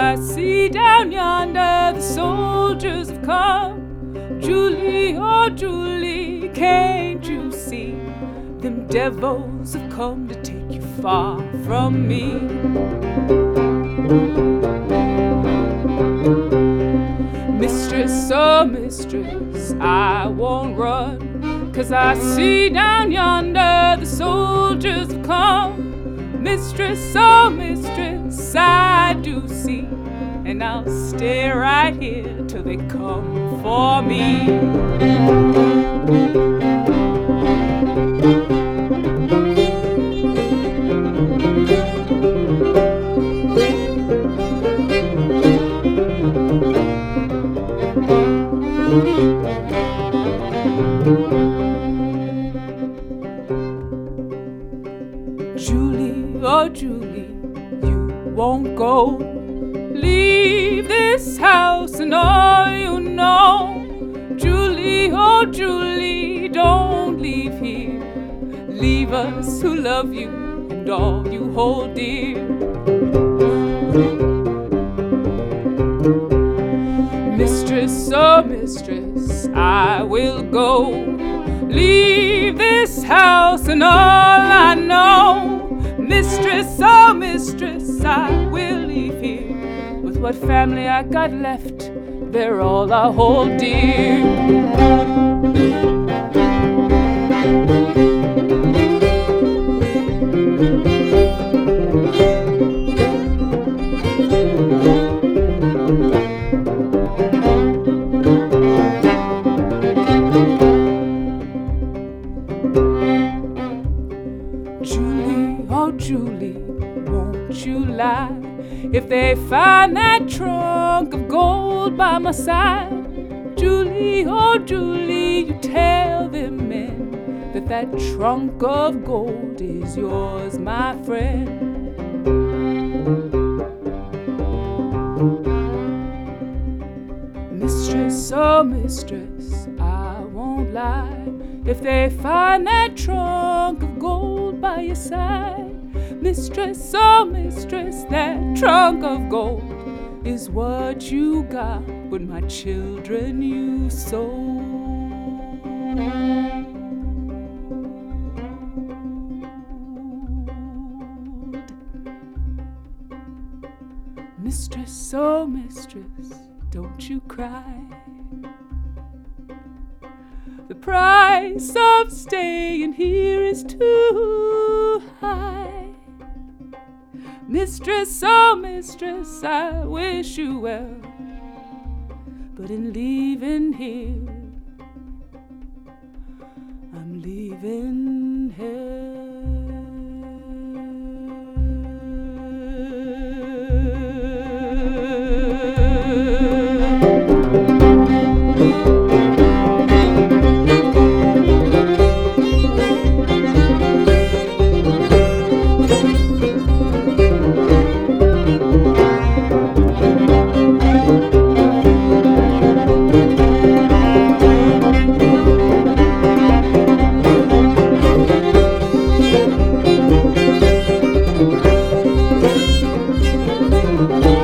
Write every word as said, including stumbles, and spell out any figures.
I see down yonder the soldiers have come. Julie, oh Julie, can't you see? Them devils have come to take you far from me. Mistress, oh mistress, I won't run, 'cause I see down yonder the soldiers have come. Mistress, oh mistress, I do see, and I'll stay right here till they come for me. Julie, oh Julie, you won't go. Leave this house and all you know. Julie, oh Julie, don't leave here. Leave us who love you and all you hold dear. Mistress, oh mistress, I will go. Leave this house and all I know. Mistress, oh mistress, I will leave here. With what family I got left, they're all I hold dear. Julie, oh Julie, won't you lie? If they find that trunk of gold by my side, Julie, oh Julie, you tell them men that that trunk of gold is yours, my friend. Mistress, oh mistress, I won't lie. If they find that trunk of gold by your side, mistress, oh mistress, that trunk of gold is what you got with my children you sold. Mistress, oh mistress, don't you cry. The price of staying here is too high. Mistress, oh mistress, I wish you well, but in leaving here, I'm leaving hell. Thank you.